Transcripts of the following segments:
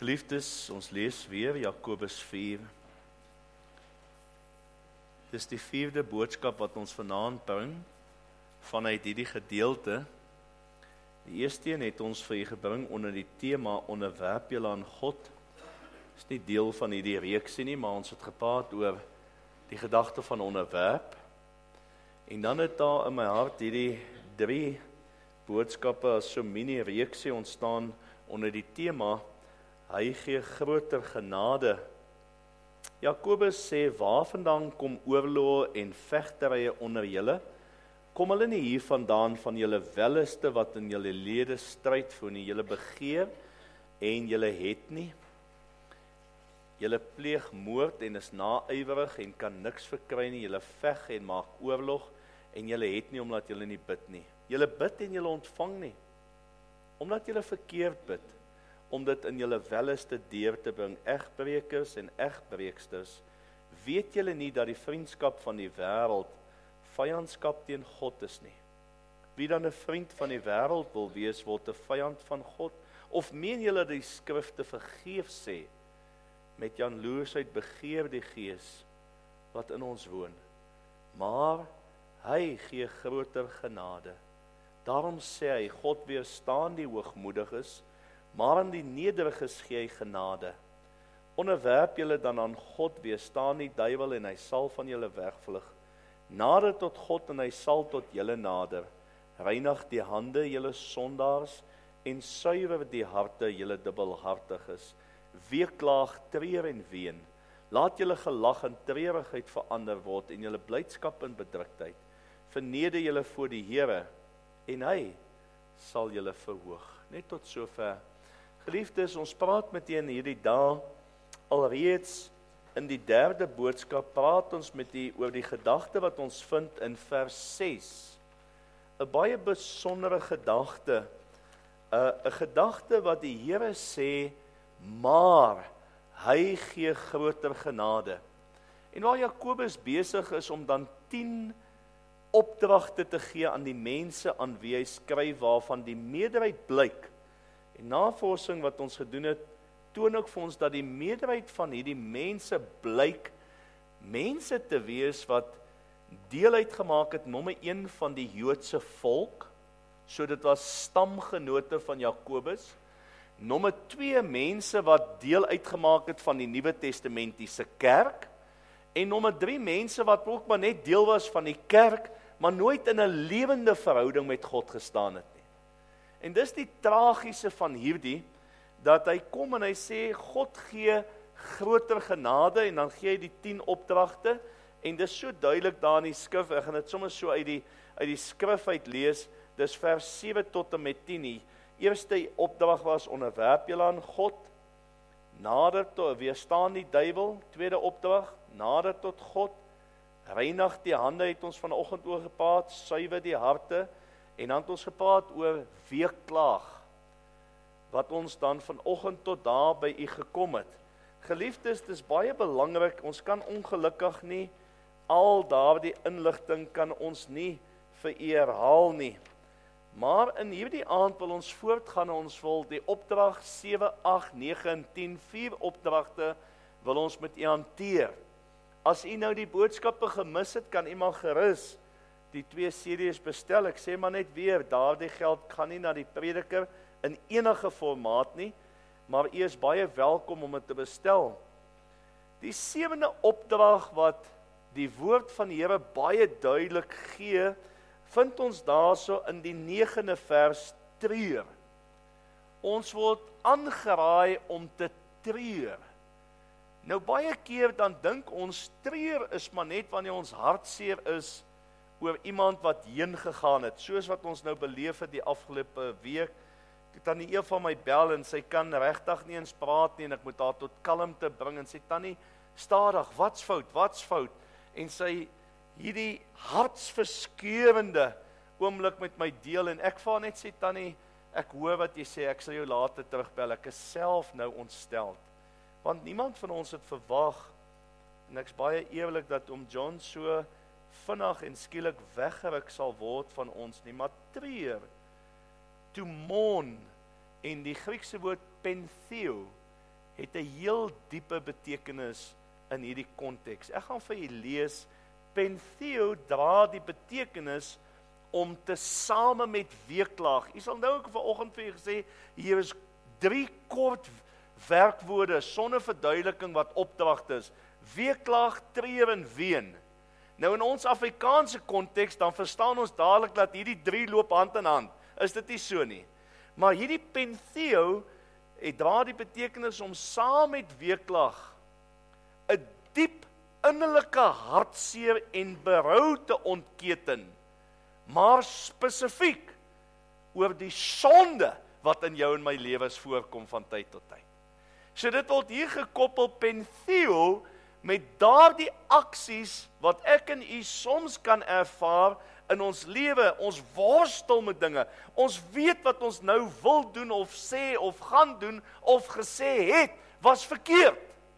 Geliefdes, ons lees weer Jakobus 4. Dis die 4de boodskap wat ons vanaand bring vanuit hierdie gedeelte. Die eerste een het ons vir u gebring onder die tema onderwerp julle aan God. Dis nie deel van hierdie reeksie nie, maar ons het gepraat oor die gedagte van onderwerp. En dan het daar in my hart hierdie 3 boodskappe as so mini reeksie ontstaan onder die tema hy gee groter genade. Jakobus sê, waarvandaan kom oorloë en vegterye onder julle? Kom hulle nie hier vandaan van julle welleste wat in julle lede stryd voer nie, julle begeer en julle het nie. Julle pleeg moord en is naaiwerig en kan niks verkry nie, julle veg en maak oorlog en julle het nie omdat julle nie bid nie. Julle bid en julle ontvang nie, omdat julle verkeerd bid, om dit in julle welleste deur te bring, egbreekers en egbreeksters, weet julle nie dat die vriendskap van die wêreld vyandskap teen God is nie? Wie dan 'n vriend van die wêreld wil wees, word 'n vyand van God? Of meen julle die skrifte vergeef sê, met jaloersheid begeer die Gees wat in ons woon, maar hy gee groter genade. Daarom sê hy, God weerstaan die hoogmoediges, maar aan die nederiges gee hy genade. Onderwerp julle dan aan God, weerstaan die duiwel en hy sal van julle wegvlug. Nader tot God en hy sal tot julle nader. Reinig die hande, julle sondaars, en suiwer die harte, julle dubbelhartiges. Weeklaag, treur en ween. Laat julle gelag in treurigheid verander word en julle blydskap in bedruktheid. Verneder julle voor die Here en hy sal julle verhoog. Net tot sover. Geliefdes, ons praat met u in hierdie dag, alreeds in die 3de boodskap, praat ons met u oor die gedagte wat ons vind in vers 6. 'n baie besondere gedagte, 'n gedagte wat die Here sê, maar hy gee groter genade. En waar Jakobus besig is om dan 10 opdragte te gee aan die mense aan wie hy skryf, waarvan die meerderheid blyk. En navorsing wat ons gedoen het, toon ook vir ons dat die meerderheid van hierdie mense blyk mense te wees wat deel uitgemaak het, nommer 1 van die Joodse volk, so dit was stamgenote van Jakobus. Nommer 2 mense wat deel uitgemaak het van die Nuwe Testamentiese kerk, en nommer 3 mense wat ook maar net deel was van die kerk, maar nooit in 'n lewende verhouding met God gestaan het nie. En dis die tragiese van hierdie, dat hy kom en hy sê, God gee groter genade, en dan gee hy die 10 opdragte, en dis so duidelik daar in die skrif, ek gaan dit sommer so uit die skrif uit lees, dis vers 7 tot en met 10 nie. Eerste opdrag was, onderwerp julle aan God, nader tot, weerstaan die duiwel. Tweede opdrag, nader tot God, reinig die hande, het ons vanoggend oor gepraat, suiwer die harte, en dan het ons gepraat oor weeklaag, wat ons dan vanoggend tot daar by u gekom het. Geliefdes, dis baie belangrik, ons kan ongelukkig nie, al daardie inligting kan ons nie vir u herhaal nie. Maar in hierdie aand wil ons voortgaan, ons wil die opdrag 7, 8, 9 en 10, 4 opdragte wil ons met u hanteer. As u nou die boodskappe gemis het, kan u maar gerus die 2 series bestel. Ek sê maar net weer, daardie geld gaan nie na die prediker in enige formaat nie, maar u is baie welkom om dit te bestel. Die 7de opdrag wat die woord van die Here baie duidelik gee, vind ons daarso in die 9de vers, treur. Ons word aangeraai om te treur. Nou baie keer dan dink ons, treur is maar net wanneer ons hartseer is oor iemand wat heen gegaan het, soos wat ons nou beleef het die afgelope week. Toe tannie Eva van my bel en sy kan regtig nie eens praat nie, en ek moet haar tot kalmte bring, en sy tannie, stadig, wat's fout, en sy hierdie hartsverskeurende oomblik met my deel, en ek vra net, sê tannie, ek hoor wat jy sê, ek sal jou later terugbel, ek is self nou ontsteld, want niemand van ons het verwag, en ek is baie eerlik dat oom John so vinnig en skielik weggeruk sal word van ons nie, maar treur, to mourn, en die Griekse woord pentheo, het 'n heel diepe betekenis in hierdie konteks. Ek gaan vir julle lees, pentheo dra die betekenis om te same met weeklaag. Jy sal nou ook vanoggend vir julle gesê, hier is 3 kort werkwoorde sonder verduideliking wat opdragte is. Weeklaag, treur en ween. Nou in ons Afrikaanse konteks, dan verstaan ons dadelik dat hierdie 3 loop hand in hand. Is dit nie so nie? Maar hierdie pentheo, het dra die betekenis om saam met weeklaag 'n diep innerlike hartseer en berou te ontketen, maar spesifiek oor die sonde wat in jou en my lewens voorkom van tyd tot tyd. So dit word hier gekoppel pentheo met daardie aksies wat ek en u soms kan ervaar in ons lewe, ons worstel met dinge, ons weet wat ons nou wil doen of sê of gaan doen of gesê het, was verkeerd.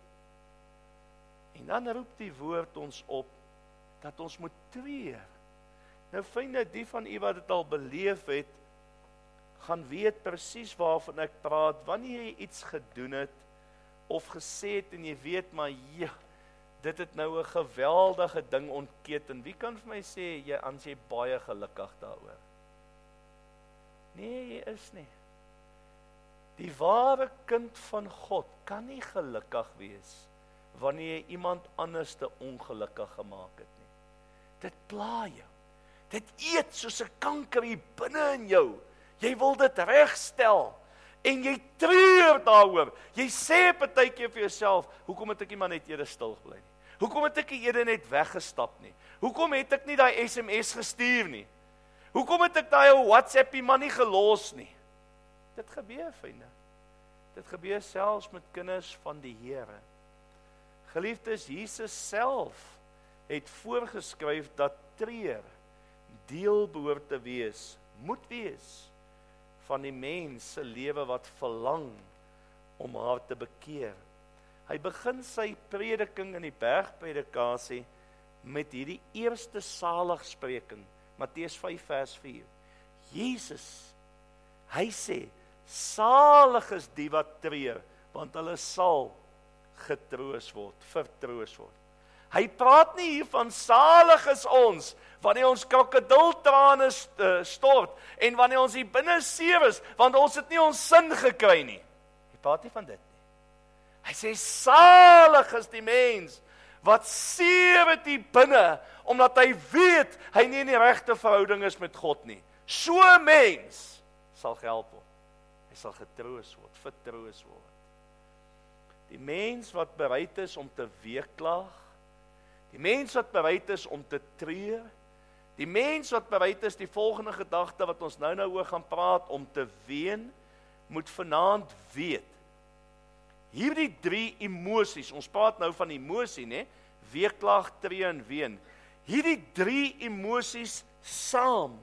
En dan roep die woord ons op, dat ons moet treur. Nou vriende, die van u wat dit al beleef het, gaan weet presies waarvan ek praat, wanneer jy iets gedoen het, of gesê het en jy weet, maar ja, dit het nou 'n geweldige ding ontketen. Wie kan vir my sê, jy baie gelukkig daaroor? Nee, jy is nie. Die ware kind van God kan nie gelukkig wees, wanneer jy iemand anders te ongelukkig gemaak het nie. Dit pla jou. Dit eet soos 'n kanker hier binne in jou. Jy wil dit regstel. En jy treur daaroor. Jy sê partykeer vir jouself, hoekom het ek nie maar net eers stil gebly nie? Hoekom het ek nie eers net weggestap nie? Hoekom het ek nie daai SMS gestuur nie? Hoekom het ek daai WhatsAppie maar nie gelos nie? Dit gebeur, vriende. Dit gebeur selfs met kinders van die Here. Geliefdes, Jesus self het voorgeskryf dat treur deel behoort te wees, moet wees, van die mens se lewe wat verlang om haar te bekeer. Hy begin sy prediking in die bergpredikasie met hierdie eerste saligspreking, Matteus 5 vers 4. Jesus, hy sê, salig is die wat treur, want hulle sal getroos word, vertroos word. Hy praat nie hier van salig is ons, wanneer ons krokodiltrane stort, en wanneer ons hier binne sewe is, want ons het nie ons sin gekry nie. Hy praat nie van dit nie. Hy sê, salig is die mens, wat seer het hier binne, omdat hy weet, hy nie in die regte verhouding is met God nie. So 'n mens sal gehelp word. Hy sal getroos word, vertroos word. Die mens wat bereid is om te weeklaag, die mens wat bereid is om te treur, die mens wat bereid is, die volgende gedagte wat ons nou oor gaan praat, om te ween, moet vanaand weet, hierdie 3 emosies, ons praat nou van emosie, né? Weeklaag, treur en ween. Hierdie 3 emosies saam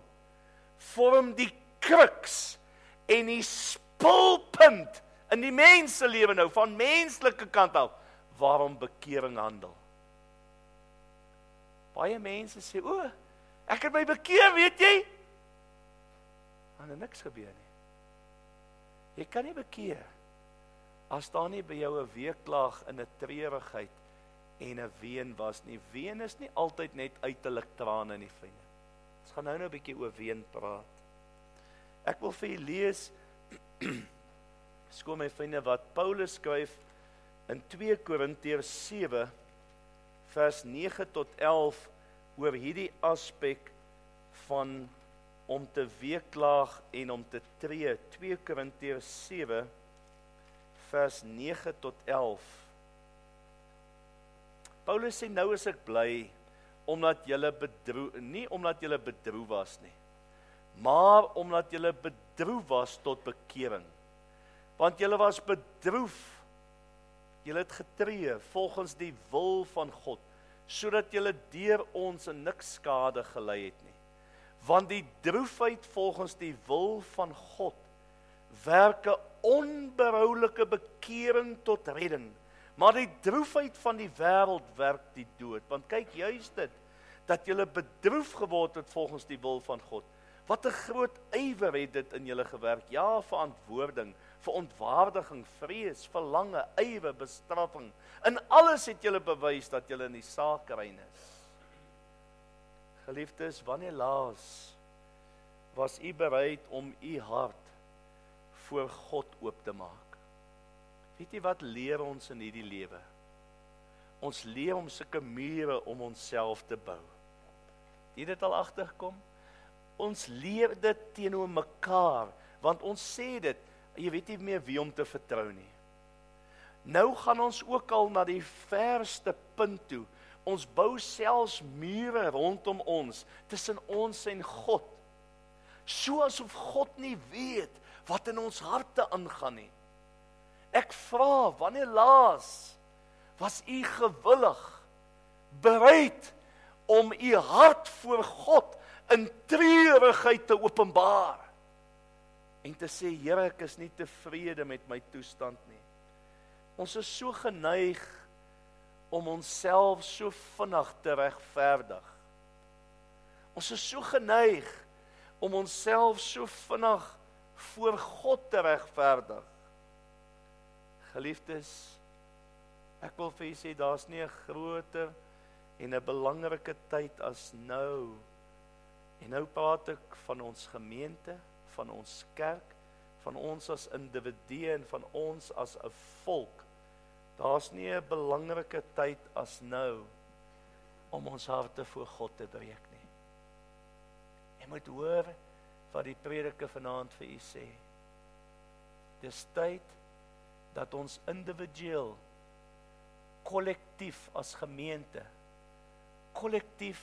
vorm die kruks en die spulpunt in die menselewe nou, van menslike kant af, waarom bekering handel. Baie mense sê, o, ek het my bekeer, weet jy? En er niks gebeur nie. Jy kan nie bekeer, as daar nie by jou 'n weeklaag en 'n treurigheid en 'n ween was nie. Ween is nie altyd net uiterlik trane nie, vriende. Ons gaan nou 'n bietjie oor ween praat. Ek wil vir julle lees, skoon my vriende, wat Paulus skryf in 2 Korintiërs 7, vers 9 tot 11, oor hierdie aspek van om te weeklaag en om te tree. 2 Korintiërs 7, vers 9 tot 11. Paulus sê, nou is ek bly, omdat julle bedroef, nie omdat julle bedroef was nie, maar omdat julle bedroef was tot bekering. Want julle was bedroef, julle het getree volgens die wil van God, sodat julle deur ons in niks skade gelei het nie. Want die droefheid volgens die wil van God werk 'n onberoulike bekering tot redding, maar die droefheid van die wêreld werk die dood. Want kyk, juist dit, dat julle bedroef geword het volgens die wil van God. Wat 'n groot ywer het dit in julle gewerk, ja, verantwoording, verontwaardiging, vrees, verlange, ywer, bestraffing. In alles het julle bewys dat julle in die saak rein is. Geliefdes, wanneer laas was u bereid om u hart voor God oop te maak? Weet jy wat leer ons in hierdie lewe? Ons leer om sulke mure om onsself te bou. Het jy dit al agtergekom? Ons leer dit teenoor mekaar, want ons sê dit, jy weet nie meer wie om te vertrou nie. Nou gaan ons ook al na die verste punt toe. Ons bou selfs mure rondom ons, tussen ons en God. So asof God nie weet wat in ons harte aangaan nie. Ek vra, wanneer laas was u gewillig, bereid om u hart voor God in treurigheid te openbaar en te sê, Here, ek is nie tevrede met my toestand nie. Ons is so geneig om onsself so vinnig te regverdig. Ons is so geneig om onsself so vinnig voor God te regverdig. Geliefdes, ek wil vir julle sê, daar's nie 'n groter en 'n belangrike tyd as nou. En nou praat ek van ons gemeente, van ons kerk, van ons as individue en van ons as 'n volk. Daar's nie 'n belangrike tyd as nou om ons harte voor God te breek nie. Jy moet hoor wat die prediker vanaand vir u sê. Dis tyd dat ons individueel, kollektief as gemeente, kollektief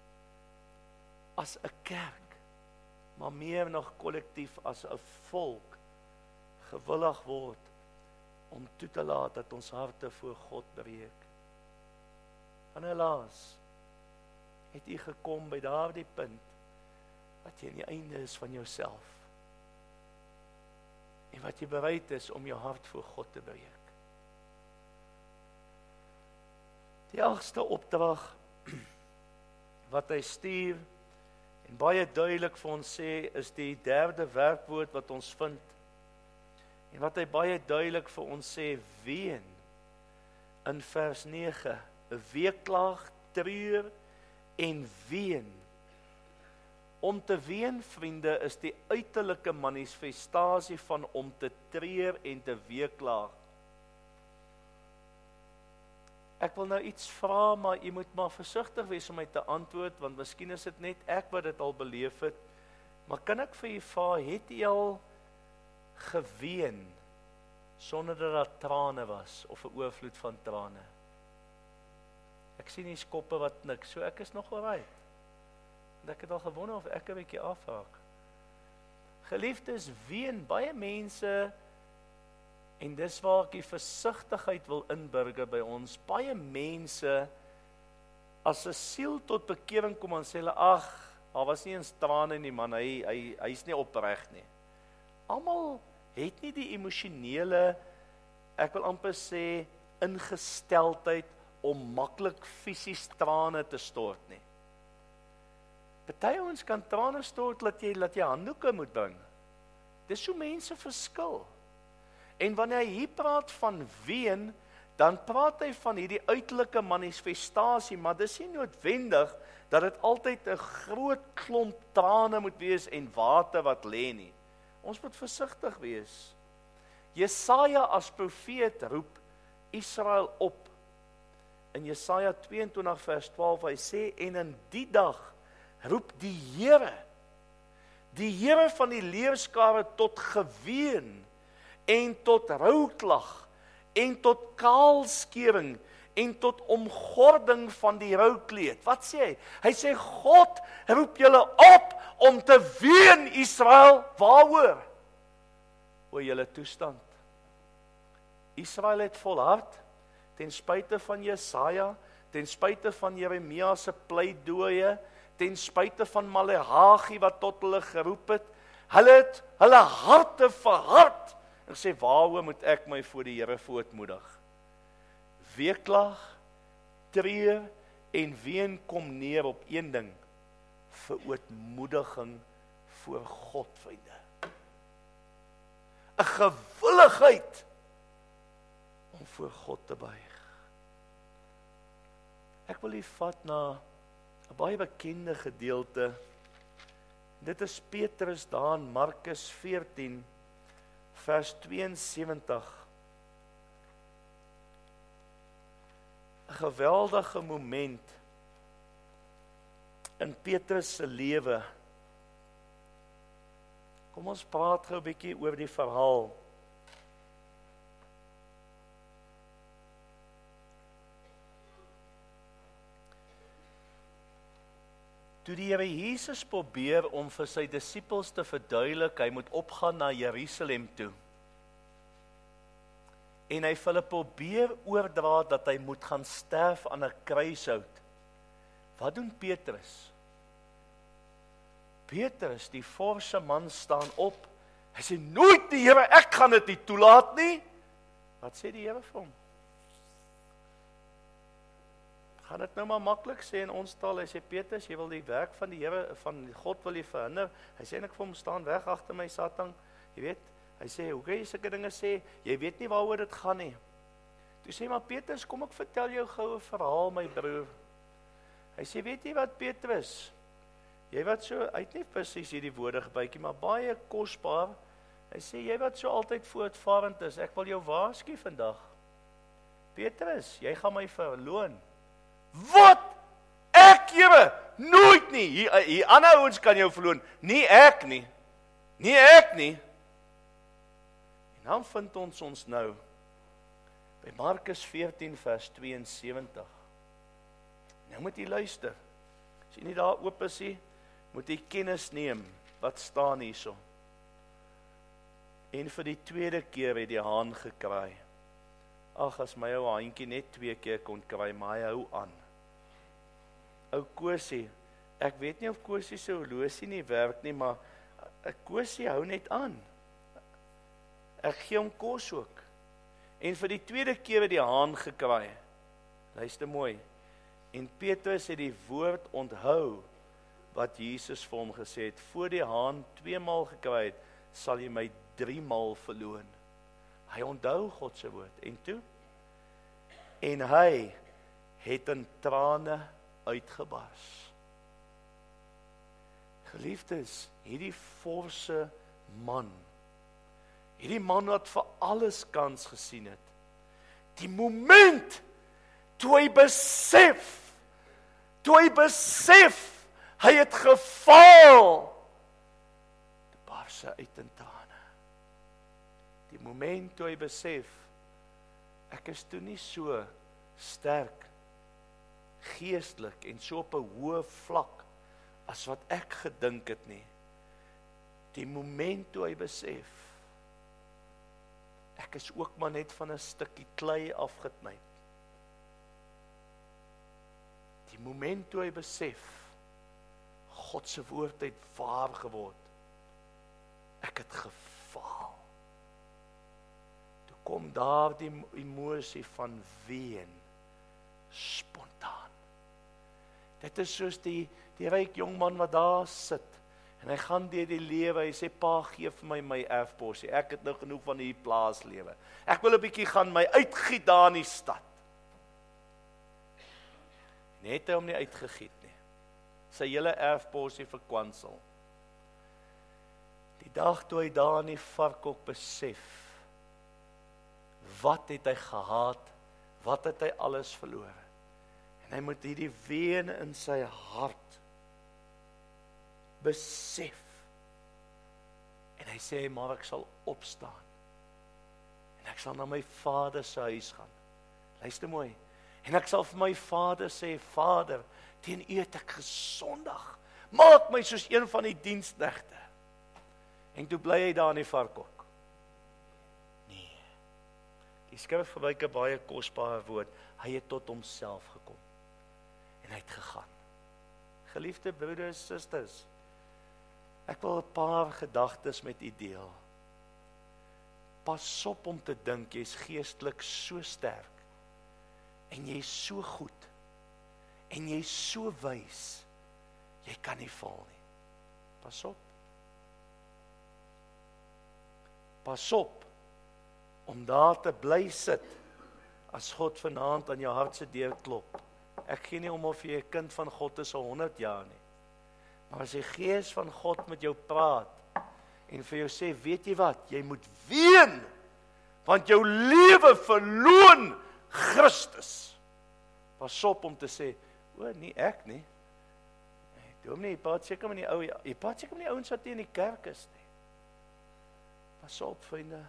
as 'n kerk, maar meer nog kollektief as 'n volk, gewillig word om toe te laat dat ons harte voor God breek. En helaas, het u gekom by daardie punt, wat jy aan die einde is van jouself, en wat jy bereid is om jou hart voor God te breek. Die 8ste opdrag, wat hy stuur, en baie duidelik vir ons sê, is die 3de werkwoord wat ons vind, en wat hy baie duidelik vir ons sê, ween, in vers 9, weeklaag, treur en ween. Om te ween, vriende, is die uiterlike manifestasie van om te treur en te weeklaag. Ek wil nou iets vra, maar jy moet maar versigtig wees om my te antwoord, want miskien is dit net ek wat dit al beleef het, maar kan ek vir jy vra, het jy al geween, sonder dat daar trane was, of 'n oorvloed van trane? Ek sien die skoppe wat niks, so ek is nog alright. En ek het al gewonder of ek 'n bietjie afhaak. Geliefdes, ween, baie mense, en dis waar ek die versigtigheid wil inburger by ons, baie mense, as 'n siel tot bekering kom en sê hulle, ag, daar was nie eens trane nie man, hy's nie opreg nie. Almal het nie die emosionele, ek wil amper sê, ingesteldheid om maklik fisies trane te stort nie. Party ons kan trane stort, laat jy handdoeke moet bring. Dis hoe mense verskil. En wanneer hy hier praat van ween, dan praat hy van hierdie uiterlike manifestasie, maar dis nie noodwendig dat dit altyd 'n groot klomp trane moet wees en water wat lê nie. Ons moet versigtig wees. Jesaja as profeet roep Israel op. In Jesaja 22 vers 12, hy sê, en in die dag roep die Here van die leerskare tot geween, en tot rouklag, en tot kaalskering, en tot omgording van die roukleed. Wat sê hy? Hy sê, God roep julle op om te ween, Israel, waaroor? Oor julle toestand. Israel het volhard, ten spyte van Jesaja, ten spyte van Jeremia se pleidooie, ten spyte van Maleagi wat tot hulle geroep het, hulle harte verhard, en sê, waaroor moet ek my voor die Here verootmoedig? Weeklag, treur en ween kom neer op een ding, verootmoediging voor God, vriende. 'n 'n gewilligheid om voor God te buig. Ek wil u vat na 'n baie bekende gedeelte. Dit is Petrus daar in Markus 14 vers 72. 'n Geweldige moment in Petrus se lewe. Kom ons praat gou 'n bietjie oor die verhaal. Toe die Here Jesus probeer om vir sy disippels te verduidelik, hy moet opgaan na Jerusalem toe. En hy vir hulle probeer oordra dat hy moet gaan sterf aan 'n kruishout. Wat doen Petrus? Petrus, die forse man, staan op. Hy sê, nooit die Here, ek gaan dit nie toelaat nie. Wat sê die Here vir hom? Gaan dit nou maar maklik sê in ons taal. Hy sê, Petrus, jy wil die werk van die Here, van God wil jy verhinder. Hy sê, en ek vir hom, staan weg agter my Satan. Jy weet, hy sê, hoe kan jy sulke dinge sê? Jy weet nie waaroor dit gaan nie. Toe sê, maar Petrus, kom ek vertel jou gou 'n verhaal, my broer. Hy sê, weet jy wat, Petrus? Jy wat so, hy het nie presies hierdie woorde gebruik nie, maar baie kosbaar. Hy sê, jy wat so altyd voortvarend is, ek wil jou waarsku vandag. Petrus, jy gaan my verloon. Wat? Ek, Here, nooit nie. Hier ander ouens kan jou verloon, nie ek nie. Nie ek nie. En dan vind ons nou by Markus 14 vers 72. Nou moet jy luister. As jy nie daar oop is nie, moet jy kennis neem wat staan hierso. En vir die tweede keer het die haan gekraai. Ag, as my ou haantjie net 2 keer kon kraai, maar hy hou aan. Ou Kosie, ek weet nie of Kosie se horlosie nie werk nie, maar Kosie hou net aan. Ek gee hom kos ook. En vir die tweede keer het die haan gekraai. Luister mooi. En Petrus het die woord onthou wat Jesus vir hom gesê het. Voor die haan 2 maal gekraai het, sal jy my 3 maal verloon. Hy onthou God se woord. En toe? En hy het in trane uitgebars. Geliefdes, hierdie forse man, hierdie man wat vir alles kans gesien het, die moment toe hy besef, hy het gefaal, toe bars hy uit in trane. Die moment toe hy besef, ek is toe nie so sterk, geestelik en so op 'n hoë vlak as wat ek gedink het nie. Die moment toe hy besef, ek is ook maar net van 'n stukkie klei afgeknyp. Die moment toe hy besef, God se woord het waar geword. Ek het gefaal. Toe kom daar die emosie van ween, spontaan. Dit is soos die ryk jongman wat daar sit, en hy gaan deur die lewe, hy sê, pa, gee vir my erfposie, ek het nou genoeg van die plaaslewe. Ek wil 'n bietjie gaan my uitgiet daar in die stad. Net hy hom nie uitgegiet nie. Sy hele erfposie verkwansel. Die dag toe hy daar in die varkhok besef, wat het hy gehaat, wat het hy alles verloor. En hy moet hierdie ween in sy hart besef. En hy sê, maar ek sal opstaan. En ek sal na my vader se huis gaan. Luister mooi. En ek sal vir my vader sê, Vader, teen U het ek gesondig. Maak my soos een van die diensknegte. En toe bly hy daar in die varkhok. Nee. Die skrif gebruik 'n baie kosbare woord. Hy het tot homself gekom. En hy het gegaan. Geliefde broeders en susters, ek wil 'n paar gedagtes met u deel. Pas op om te dink, jy is geestelik so sterk, en jy is so goed, en jy is so wys, jy kan nie val nie. Pas op. Pas op om daar te bly sit as God vanaand aan jou hart se deur klop. Ek gee nie om of jy 'n kind van God is al 100 jaar nie. Maar as die Gees van God met jou praat en vir jou sê, weet jy wat, jy moet ween, want jou lewe verloon Christus. Pas op om te sê, nie ek nie. Dominee, jy praat seker met die ouens wat in die kerk is nie. Pas op, vriende.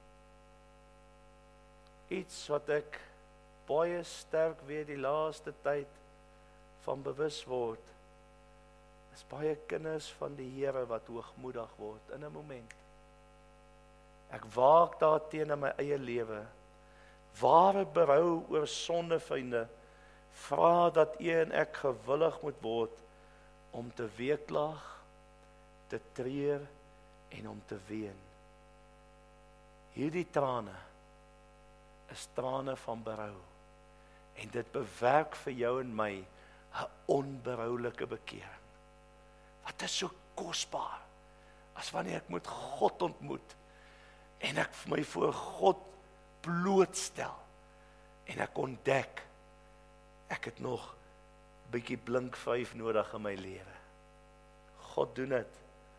Iets wat ek baie sterk weer die laaste tyd van bewus word, is baie kinders van die Here wat hoogmoedig word in 'n moment. Ek waak daarteen in my eie lewe. Ware berou oor sonde, vriende, vra dat u en ek gewillig moet word om te weeklag, te treur en om te ween. Hierdie trane is trane van berou. En dit bewerk vir jou en my 'n onberoulike bekering. Wat is so kosbaar as wanneer ek moet God ontmoet en ek my voor God blootstel en ek ontdek ek het nog bietjie blink 5 nodig in my lewe. God doen dit.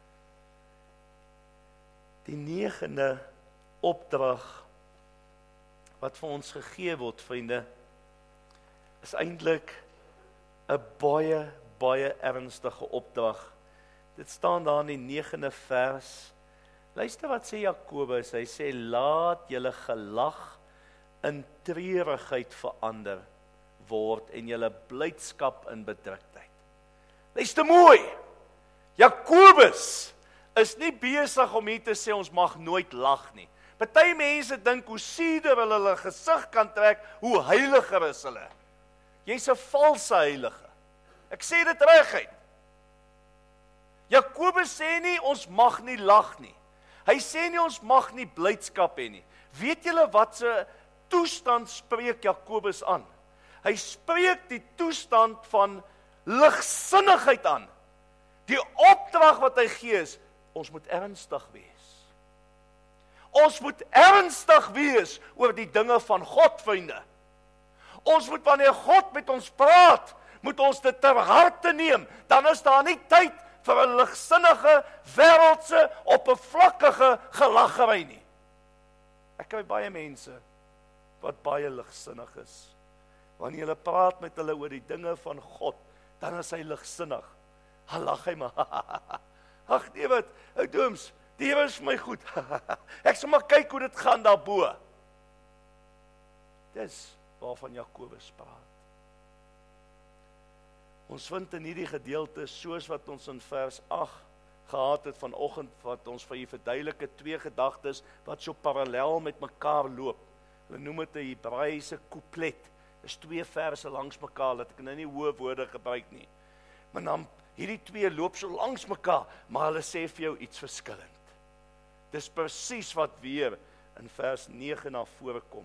Die 9de opdrag wat vir ons gegee word, vriende, is eintlik 'n baie ernstige opdrag. Dit staan daar in die 9de vers. Luister wat sê Jakobus, hy sê, laat julle gelag in treurigheid verander word en julle blydskap in bedruktheid. Luister mooi, Jakobus is nie besig om hier te sê ons mag nooit lag nie. Party mense dink hoe suiwer hulle gesig kan trek, hoe heiliger is hulle. Jy's 'n valse heilige. Ek sê dit reguit. Jakobus sê nie ons mag nie lag nie. Hy sê nie ons mag nie blydskap hê nie. Weet julle wat se toestand spreek Jakobus aan? Hy spreek die toestand van ligsinnigheid aan. Die opdrag wat hy gee is, ons moet ernstig wees. Ons moet ernstig wees oor die dinge van God, vriende. Ons moet, wanneer God met ons praat, moet ons dit ter harte neem. Dan is daar nie tyd vir 'n ligsinnige, wêreldse, oppervlakkige gelaggery nie. Ek kry baie mense wat baie ligsinnig is. Wanneer hulle praat met hulle oor die dinge van God, dan is hy ligsinnig. Dan lag hy maar. Ag nee wat, ou dooms, die Here is vir my goed. Ek sal maar kyk hoe dit gaan daarbo. Dis waarvan Jakobus praat. Ons vind in hierdie gedeelte, soos wat ons in vers 8 gehad het vanoggend, wat ons vir u verduidelike 2 gedagtes wat so parallel met mekaar loop. Hulle noem dit 'n Hebreëse couplet. Dis 2 verse langs mekaar, dat ek nou nie hoë woorde gebruik nie. Maar dan hierdie 2 loop so langs mekaar, maar hulle sê vir jou iets verskillend. Dis presies wat weer in vers 9 na vore kom.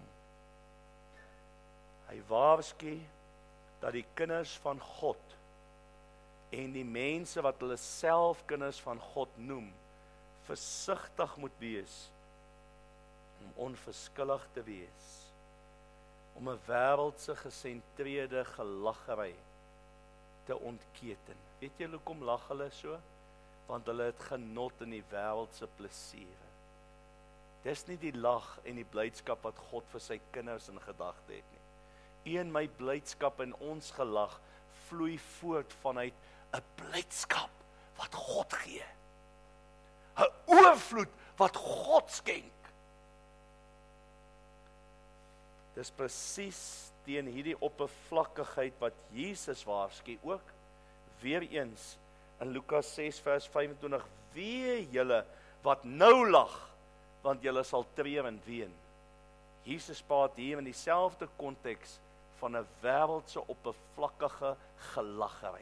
Hy waarsku dat die kinders van God en die mense wat hulle self kinders van God noem, versigtig moet wees om onverskillig te wees, om 'n wêreldse gesentreerde gelaggery te ontketen. Weet jy hoekom lag hulle so? Want hulle het genot in die wêreldse plesiere. Dis nie die lag en die blydskap wat God vir sy kinders in gedagte het nie. En my blydskap en ons gelag vloei voort vanuit 'n blydskap wat God gee. 'n Oorvloed wat God skenk. Dis presies teen hierdie oppervlakkigheid wat Jesus waarsku ook. Weer eens in Lukas 6 vers 25, wee julle wat nou lag, want julle sal treur en ween. Jesus praat hier in dieselfde konteks van 'n wêreldse oppervlakkige gelaggery.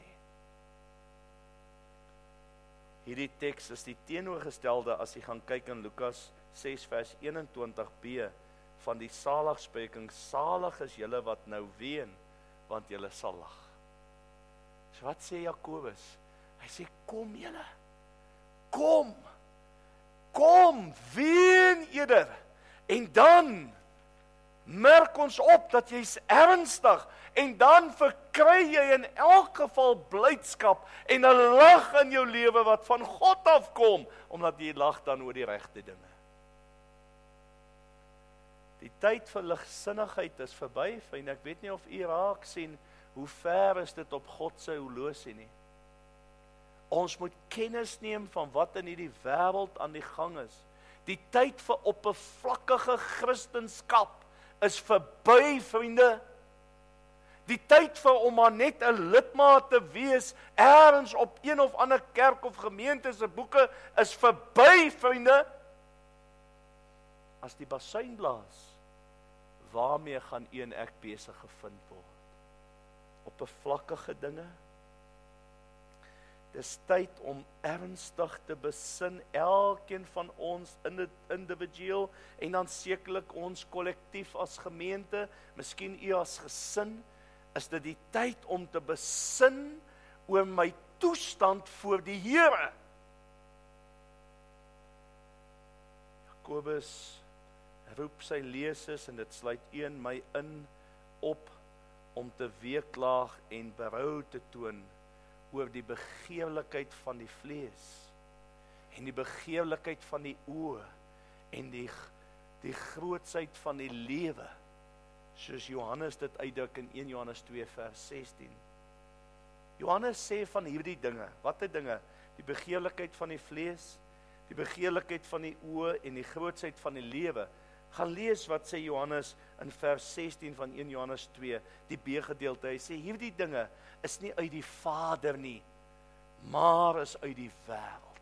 Hierdie teks is die teenoorgestelde as jy gaan kyk in Lukas 6 vers 21b van die saligspreking, salig is julle wat nou ween, want julle sal lag. So wat sê Jakobus? Hy sê, kom julle, kom kom ween eerder. En dan merk ons op dat jy's ernstig en dan verkry jy in elk geval blydskap en 'n lag in jou lewe wat van God afkom, omdat jy lag dan oor die regte dinge. Die tyd vir ligsinnigheid is verby, en ek weet nie of u raak sien hoe ver is dit op God se horlosie nie. Ons moet kennis neem van wat in hierdie wêreld aan die gang is. Die tyd vir oppervlakkige Christendom is verby, vriende. Die tyd vir om maar net 'n lidmaat te wees, ergens op een of ander kerk of gemeente se boeke, is verby, vriende. As die basuin blaas, waarmee gaan u en ek besig gevind word? Oppervlakkige dinge? Dis tyd om ernstig te besin, elkeen van ons individueel, en dan sekerlik ons kollektief as gemeente, miskien u as gesin, is dit die tyd om te besin oor my toestand voor die Here. Jakobus roep sy lesers, en dit sluit een my in, op om te weeklaag en berou te toon oor die begeerlikheid van die vlees en die begeerlikheid van die oë en die grootsheid van die lewe, soos Johannes dit uitdruk in 1 Johannes 2 vers 16. Johannes sê van hierdie dinge, watter dinge? Die begeerlikheid van die vlees, die begeerlikheid van die oë en die grootsheid van die lewe. Gaan lees wat sê Johannes in vers 16 van 1 Johannes 2, die B-gedeelte. Hy sê, hierdie dinge is nie uit die Vader nie, maar is uit die wêreld.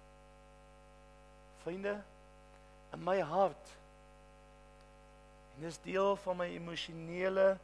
Vriende, in my hart, en dis deel van my emosionele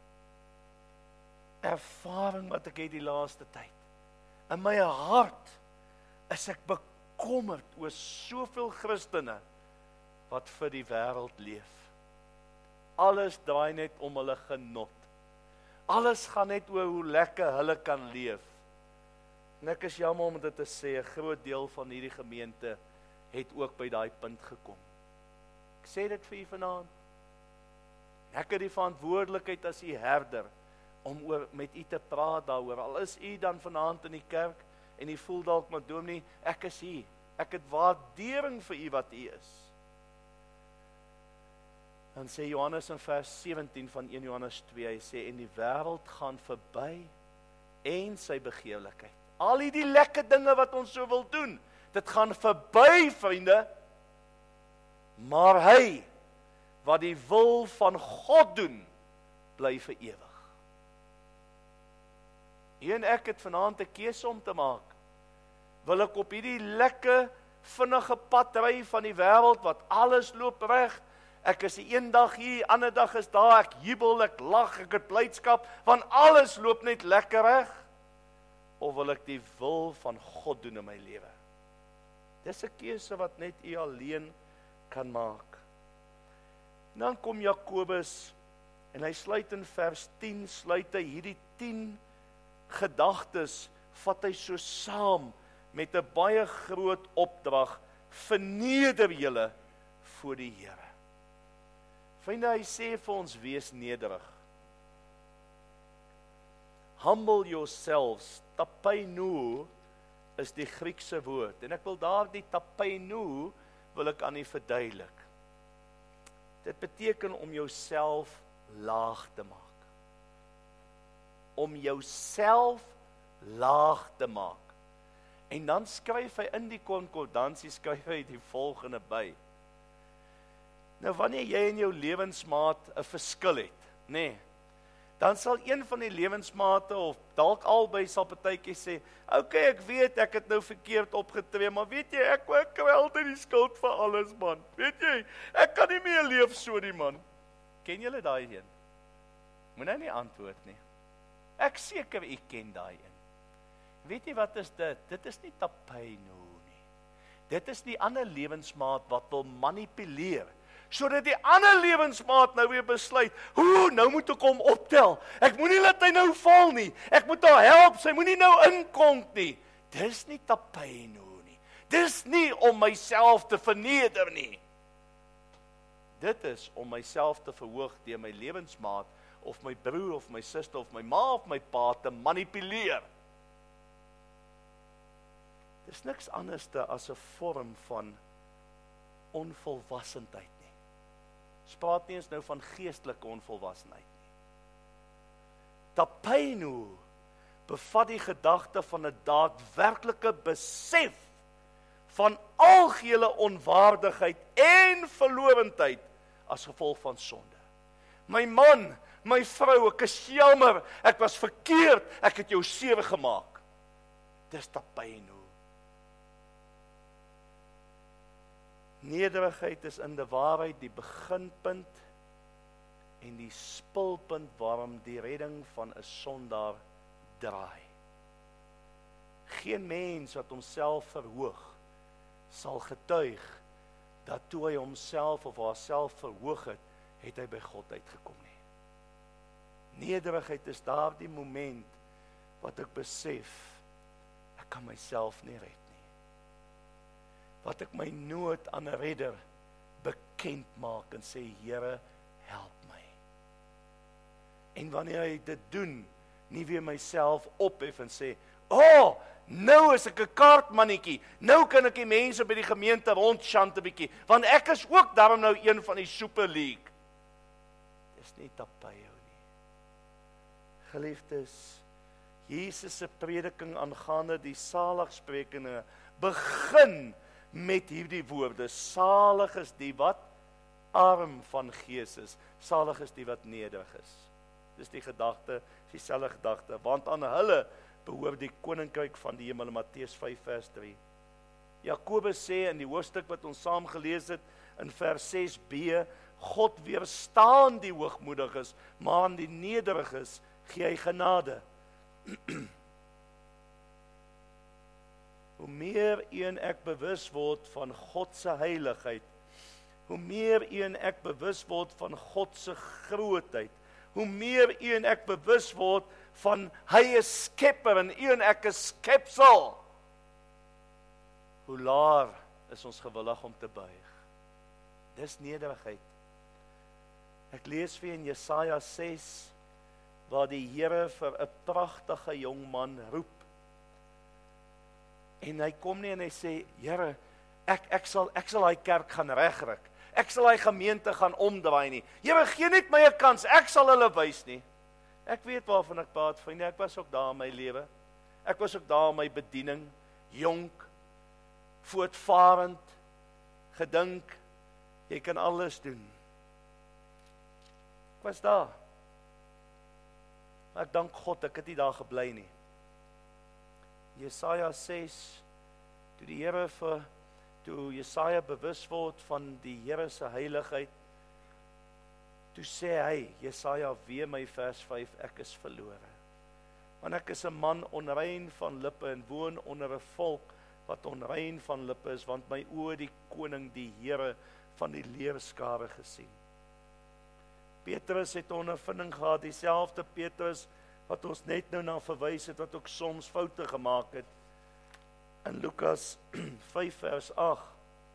ervaring wat ek het die laaste tyd. In my hart is ek bekommerd oor soveel Christene wat vir die wêreld leef. Alles draai net om hulle genot. Alles gaan net oor hoe lekker hulle kan leef. En ek is jammer om dit te sê, 'n groot deel van hierdie gemeente het ook by daai punt gekom. Ek sê dit vir u vanaand. Ek het die verantwoordelikheid as u herder om met u te praat daaroor. Al is u dan vanaand in die kerk en u voel dalk maar dominee, ek is hier. Ek het waardering vir u wat u is. Dan sê Johannes in vers 17 van 1 Johannes 2, hy sê, en die wêreld gaan verby en sy begeerlikheid. Al die lekker dinge wat ons so wil doen, dit gaan verby, vriende. Maar hy, wat die wil van God doen, bly vir ewig. U en ek het vanaand 'n keuse om te maak. Wil ek op hierdie lekker, vinnige pad ry van die wêreld, wat alles loop reg, ek is die een dag hier, ander dag is daar, ek jubel, ek lag, ek het blydskap, want alles loop net lekker reg, of wil ek die wil van God doen in my lewe? Dis 'n keuse wat net u alleen kan maak. En dan kom Jakobus, en hy sluit in vers 10, sluit hy hierdie 10 gedagtes, vat hy so saam, met 'n baie groot opdrag, verneder julle voor die Here. Vriende, hy sê vir ons, wees nederig. Humble yourselves, tapeinu is die Griekse woord, en ek wil daar die tapeinu, wil ek aan u verduidelik. Dit beteken om jouself laag te maak. Om jouself laag te maak. En dan skryf hy in die konkordansie, skryf hy die volgende by. Nou wanneer jy en jou lewensmaat 'n verskil het, nê, dan sal een van die lewensmate, of dalk albei, sal partytjie sê, okay, ek weet, ek het nou verkeerd opgetree, maar weet jy, ek kry altyd die skuld vir alles, man. Weet jy, ek kan nie meer leef so nie, man. Ken julle daai een? Moet nou nie antwoord nie. Ek seker u ken daai een. Weet jy wat is dit? Dit is nie tapeinu nie. Dit is die ander lewensmaat wat wil manipuleer, sodat die ander lewensmaat nou weer besluit, nou moet ek hom optel. Ek moet nie laat hy nou val nie. Ek moet haar help, sy moet nie nou inkonk nie. Dis nie tapeinu nie. Dis nie om myself te verneder nie. Dit is om myself te verhoog deur my lewensmaat, of my broer, of my suster, of my ma, of my pa te manipuleer. Dis niks anders as 'n vorm van onvolwassenheid nie. Ons praat nie eens nou van geestelike onvolwassenheid nie. Tapenu bevat die gedagte van 'n daadwerklike besef van algehele onwaardigheid en verlorendheid as gevolg van sonde. My man, my vrou, ek is jammer, ek was verkeerd, ek het jou seer gemaak. Dis tapenu. Nederigheid is in die waarheid die beginpunt en die spulpunt waarom die redding van 'n sondaar draai. Geen mens wat homself verhoog sal getuig dat toe hy homself of haarself verhoog het, het hy by God uitgekom nie. Nederigheid is daardie moment wat ek besef, ek kan myself nie red nie. Wat ek my nood aan 'n redder bekend maak en sê, Here, help my. En wanneer hy dit doen, nie weer myself ophef en sê, nou is ek 'n kaartmannetjie, nou kan ek die mense by die gemeente rondchant 'n bietjie, want ek is ook daarom nou een van die Super League. Dis nie tapijou nie. Geliefdes, Jesus se prediking aangaande die saligsprekinge begin met hierdie woorde, salig is die wat arm van gees is, salig is die wat nederig is. Dis die gedagte, dieselfde gedagte, want aan hulle behoort die koninkryk van die hemel, Matteus 5 vers 3. Jakobus sê in die hoofstuk wat ons saam gelees het, in vers 6b, God weerstaan die hoogmoediges, maar aan die nederiges gee hy genade. Hoe meer u en ek bewus word van God se heiligheid, hoe meer u en ek bewus word van God se grootheid, hoe meer u en ek bewus word van hy is skepper en u en ek is skepsel, hoe laer is ons gewillig om te buig. Dis nederigheid. Ek lees vir in Jesaja 6, waar die Here vir 'n pragtige jong man roep. En hy kom nie en hy sê, Here, ek sal daai kerk gaan regryk. Ek sal daai gemeente gaan omdraai nie. Here, gee net my 'n kans, ek sal hulle wys nie. Ek weet waarvan ek praat, vriende, ek was ook daar in my lewe. Ek was ook daar in my bediening, jonk, voortvarend, gedink, jy kan alles doen. Ek was daar. Maar ek dank God, ek het nie daar gebly nie. Jesaja 6, toe Jesaja bewus word van die Here se heiligheid, toe sê hy, Jesaja weer my vers 5, ek is verlore. Want ek is 'n man onrein van lippe en woon onder 'n volk wat onrein van lippe is, want my oë die koning, die Here van die leerskare gesien. Petrus het 'n ondervinding gehad, dieselfde Petrus wat ons net nou na verwys het, wat ook soms foute gemaak het. In Lukas 5 vers 8,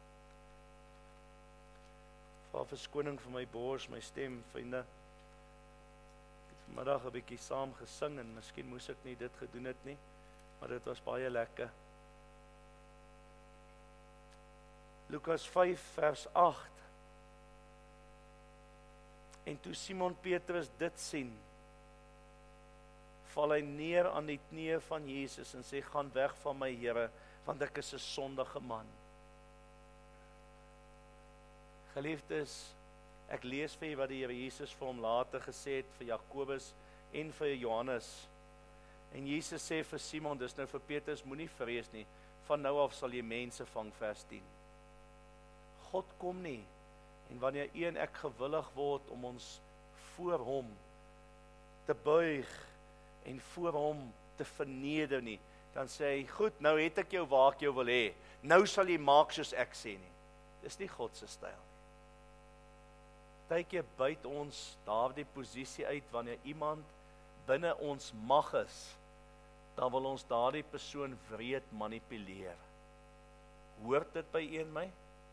vir verskoning vir my bors, my stem, vriende. Ek het vanmiddag 'n bietjie saam gesing en miskien moes ek nie dit gedoen het nie, maar dit was baie lekker. Lukas 5 vers 8. En toe Simon Petrus dit sien, val hy neer aan die knieë van Jesus en sê, gaan weg van my Here, want ek is 'n sondige man. Geliefdes, ek lees vir julle wat die Here Jesus vir hom later gesê het, vir Jakobus en vir Johannes. En Jesus sê vir Simon, dis nou vir Petrus, moenie vrees nie, van nou af sal jy mense vang, vers 10. God kom nie, en wanneer u en ek gewillig word om ons voor hom te buig en voor hom te verneder nie, dan sê hy, goed, nou het ek jou waar ek jou wil hê, nou sal jy maak soos ek sê nie. Dis nie God se styl nie. Partykeer buit ons daardie posisie uit, wanneer iemand binne ons mag is, dan wil ons daardie persoon wreed manipuleer. Hoort dit by u en my?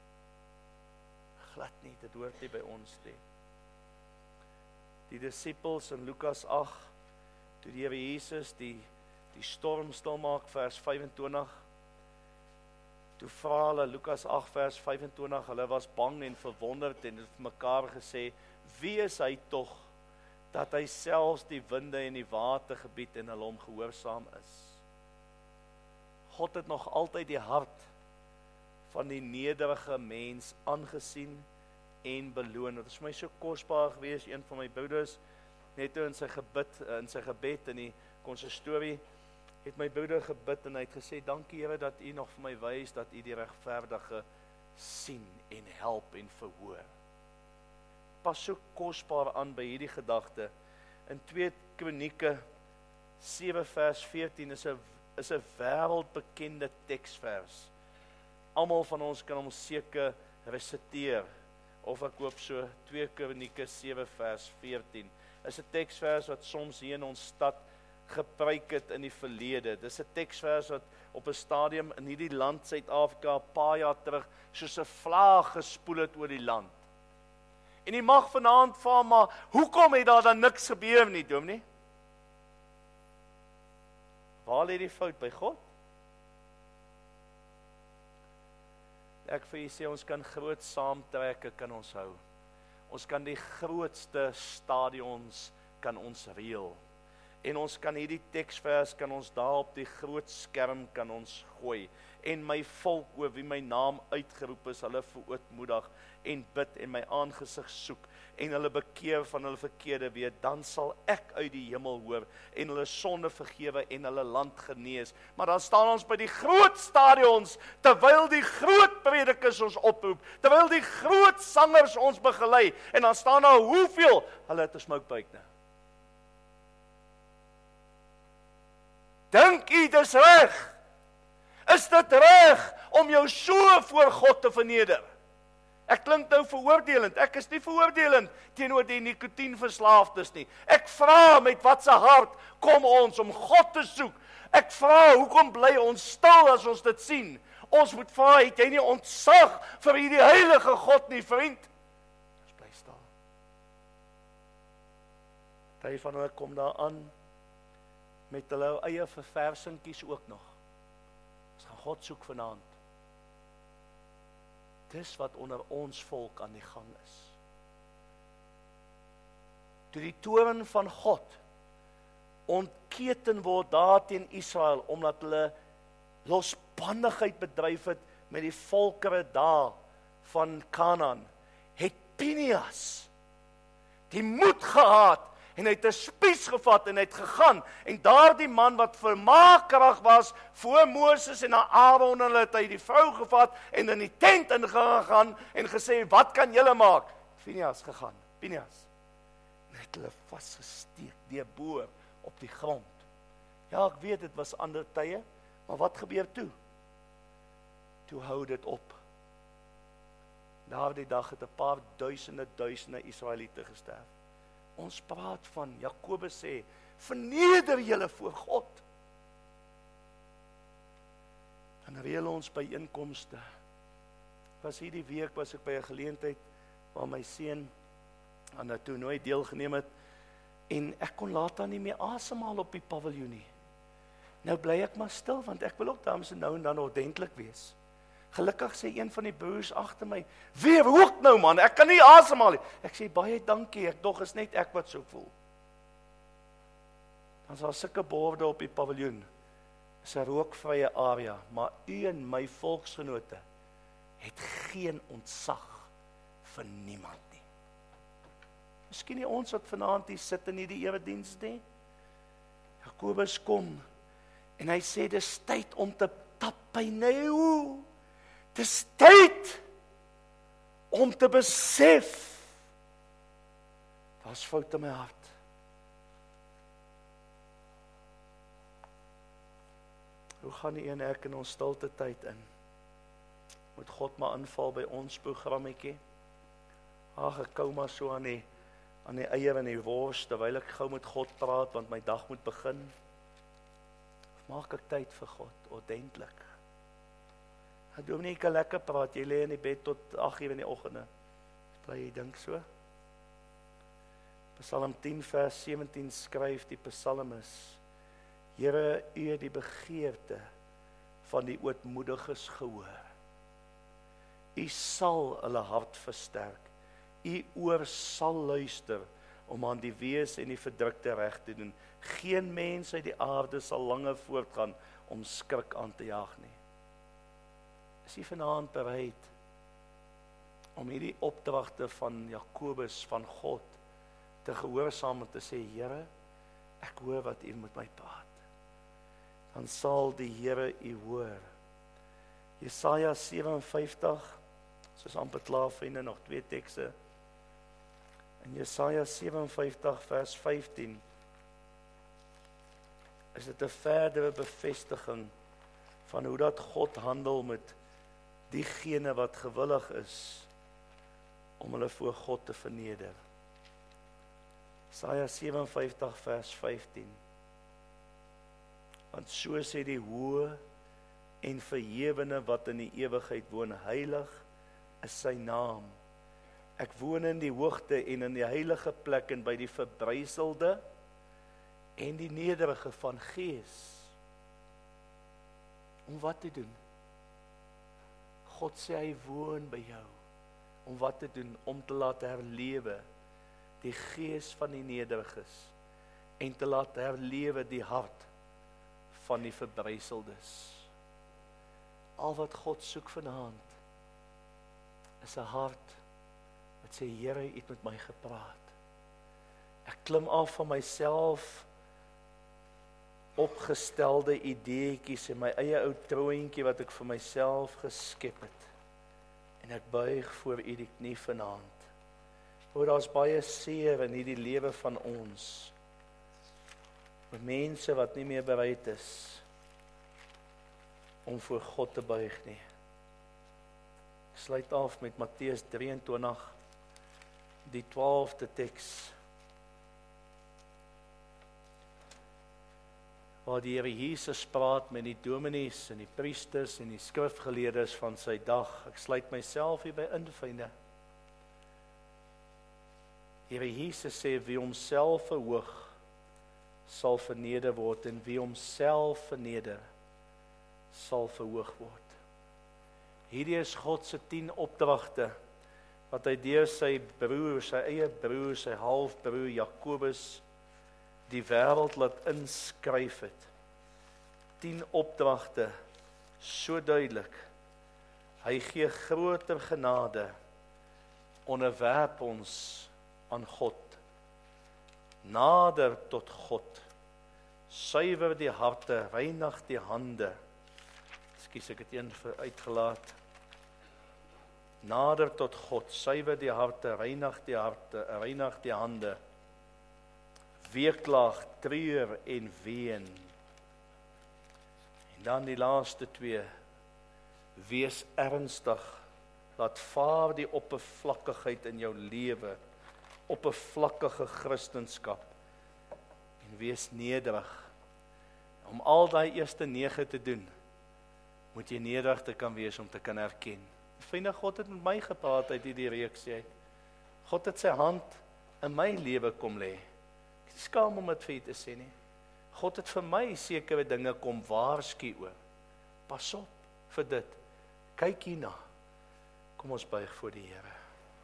Glad nie, dit hoort nie by ons nie. Die disippels in Lukas 8, toe die Here Jesus die storm stil maak, vers 25, toe vra hulle, Lukas 8 vers 25, hulle was bang en verwonderd en het vir mekaar gesê, wie is hy tog, dat hy selfs die winde en die water gebied en hulle hom gehoorsaam is. God het nog altyd die hart van die nederige mens aangesien en beloon. Het is vir my so kosbaar gewees, een van my broeders, net toe in sy gebed in die konsistorie, het my broeder gebid en hy het gesê, dankie Here dat u nog vir my wys, dat u die regverdige sien en help en verhoor. Pas so kosbaar aan by hierdie gedagte. In 2 Kronieke 7 vers 14 is 'n wêreldbekende teksvers. Almal van ons kan hom seker resiteer, of ek hoop so, 2 Kronieke 7 vers 14. Is 'n teksvers wat soms hier in ons stad gepreek het in die verlede. Dis 'n teksvers wat op 'n stadium in hierdie land Suid-Afrika 'n paar jaar terug soos 'n vlaag gespoel het oor die land. En jy mag vanaand vra, maar hoekom het daar dan niks gebeur nie, dominee? Waar lê die fout by God? Ek vir julle sê, ons kan groot saamtrekke kan ons hou. Ons kan die grootste stadions kan ons reël. En ons kan hierdie teksvers, kan ons daar op die groot skerm kan ons gooi. En my volk, oor wie my naam uitgeroep is, hulle verootmoedig en bid en my aangesig soek en hulle bekeer van hulle verkeerde weer, dan sal ek uit die hemel hoor en hulle sonde vergewe en hulle land genees. Maar dan staan ons by die groot stadions, terwyl die groot predikers ons oproep, terwyl die groot sangers ons begelei, en dan staan daar hoeveel, hulle het 'n smokebuik nou. Dink u dis reg? Is dit reg om jou so voor God te verneder? Ek klink nou veroordelend, ek is nie veroordelend teenoor die nikotienverslaafdes nie. Ek vra met watse hart kom ons om God te soek. Ek vra, hoekom bly ons stil as ons dit sien? Ons moet vra, het jy nie ontzag vir hierdie heilige God nie, vriend? Ons bly stil. Party van hulle kom daar aan met hulle eie verversingkies ook nog. Ons gaan God soek vanaand. Dis wat onder ons volk aan die gang is. Toe die toorn van God ontketen word daar teen Israel, omdat hulle losbandigheid bedryf het met die volkere daar van Kanaan, het Pinias die moed gehad en hy het 'n spies gevat en hy het gegaan, en daardie man wat vermaakkrag was voor Moses en Aaron, hulle het hy die vrou gevat en in die tent ingegaan en gesê, wat kan julle maak? Pinias gegaan, Pinias, en het hulle vasgesteek, deurboor op die grond. Ja, ek weet, dit was ander tye, maar wat gebeur toe? Toe hou dit op. Daardie dag het 'n paar duisende Israeliete gesterf. Ons praat van, Jakobus sê, verneder julle voor God. Dan reël ons byeenkomste. Was hierdie week, was ek by 'n geleentheid, waar my seun aan 'n toernooi deelgeneem het, en ek kon later nie meer asemhaal op die paviljoen nie. Nou bly ek maar stil, want ek wil ook dames en nou en dan ordentlik wees. Gelukkig sê een van die broers agter my, weer rook nou man, ek kan nie asemhaal nie. Ek sê, baie dankie, dog is net ek wat so voel. Dan is daar sulke borde op die paviljoen, is 'n rookvrye area, maar u en my volksgenote het geen ontzag vir niemand nie. Miskien nie ons wat vanaand hier sit in hierdie erediens nie. Jakobus kom, en hy sê, dis tyd om te tapyneu. Dis tyd om te besef, daar's fout in my hart. Hoe gaan die en ek in ons stilte tyd in? Moet God maar inval by ons programmetjie? Ag, ek kou maar so aan die eier en die wors, terwyl ek gou met God praat, want my dag moet begin. Of maak ek tyd vir God, ordentlik? Dominee kan lekker praat, jy lê in die bed tot 8:00 in die oggende. Bly jy dink so? Psalm 10 vers 17 skryf die psalmis: Here, U het die begeerte van die ootmoediges gehoor. U sal hulle hart versterk. U oor sal luister om aan die wees en die verdrukte reg te doen. Geen mens uit die aarde sal langer voortgaan om skrik aan te jaag nie. Is jy vanaand bereid om hierdie opdragte van Jakobus, van God, te gehoorsaam en te sê, Here, ek hoor wat U met my praat. Dan sal die Here U hoor. Jesaja 57, soos amper klaar vriende, nog 2 tekste. In Jesaja 57 vers 15 is dit 'n verdere bevestiging van hoe dat God handel met diegene wat gewillig is om hulle voor God te verneder. Jesaja 57 vers 15. Want so sê die hoë en verhewene wat in die ewigheid woon, heilig is sy naam. Ek woon in die hoogte en in die heilige plek en by die verbryselde en die nederige van gees. Om wat te doen? God sê hy woon by jou. Om wat te doen? Om te laat herlewe die gees van die nederiges en te laat herlewe die hart van die verbryseldes. Al wat God soek vanaand is 'n hart wat sê, Here, U het met my gepraat. Ek klim af van myself opgestelde ideetjies en my eie ou troontjie wat ek vir myself geskep het. En ek buig voor U die knie vanaand. Hoor, daar's baie seer in hierdie lewe van ons. Met mense wat nie meer bereid is om voor God te buig nie. Ek sluit af met Matteus 23, die 12de teks, waar die Here Jesus praat met die dominees en die priesters en die skrifgeleerdes van sy dag. Ek sluit myself hierby in, vriende. Die Here Jesus sê, wie homself verhoog, sal verneder word, en wie homself verneder, sal verhoog word. Hierdie is God se 10 opdragte, wat hy deur sy broer, sy eie broer, sy halfbroer Jakobus, die wêreld laat inskryf het. 10 opdragte, so duidelik. Hy gee groter genade, onderwerp ons aan God. Nader tot God, suiwer die harte, reinig die hande. Ekskuus, ek het een uitgelaat. Nader tot God, suiwer die harte, reinig die hande. Weeklaag, treur en ween. En dan die laaste 2. Wees ernstig. Laat vaar die oppervlakkigheid in jou lewe, oppervlakkige Christendom, en wees nederig. Om al daai eerste 9 te doen, moet jy nederig te kan wees om te kan erken. Vriende, God het met my gepraat uit hierdie reeks uit. God het sy hand in my lewe kom lê. Ek is skaam om dit vir u te sê nie. God het vir my sekere dinge kom waarsku oor. Pas op vir dit. Kyk hierna. Kom ons buig voor die Here.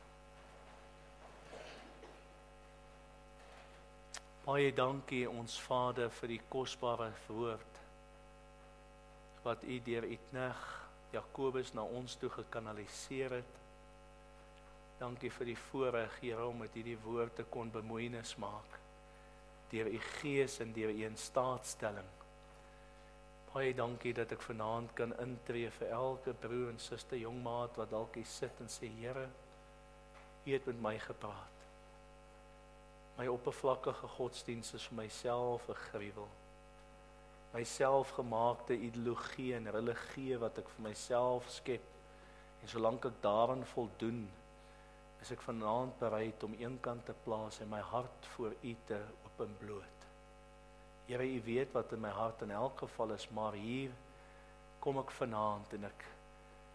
Baie dankie ons Vader vir die kosbare woord wat u deur u knegt Jakobus na ons toe gekanaliseer het. Dankie vir die voorreg, Here, om met hierdie woord te kon bemoeienis maak deur u gees en deur u instaatstelling. Baie dankie dat ek vanaand kan intree vir elke broer en suster, jong maat wat dalk hier sit en sê, Here, u het met my gepraat. My oppervlakkige godsdienst is vir myself 'n gruwel. My selfgemaakte ideologie en religie wat ek vir myself skep, en solank ek daarin voldoen, is ek vanaand bereid om eenkant te plaas en my hart voor u te openbloot. Here, u weet wat in my hart in elk geval is, maar hier kom ek vanaand en ek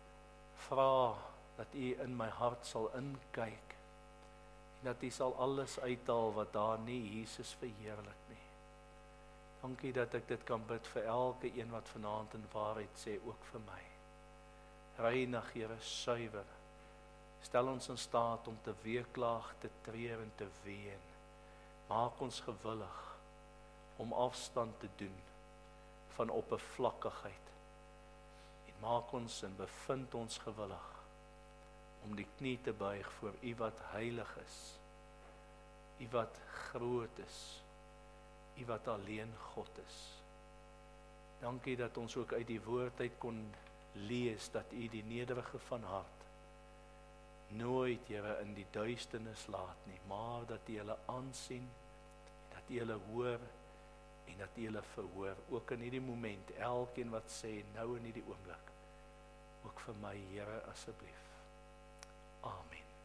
vra dat U in my hart sal inkyk en dat U sal alles uithaal wat daar nie Jesus verheerlik nie. Dankie dat ek dit kan bid vir elke een wat vanaand in waarheid sê, ook vir my. Reinig, Here, suiwer. Stel ons in staat om te weeklaag, te treur en te ween. Maak ons gewillig om afstand te doen van oppervlakkigheid. En maak ons en bevind ons gewillig om die knie te buig voor U wat heilig is, U wat groot is, U wat alleen God is. Dankie dat ons ook uit die woord uit kon lees dat U die nederige van hart nooit, Here, in die duisternis laat nie, maar dat U hulle aansien, dat U hulle hoor en dat U hulle verhoor, ook in hierdie moment, elkeen wat sê, nou in hierdie oomblik, ook vir my, Here, asseblief. Amen.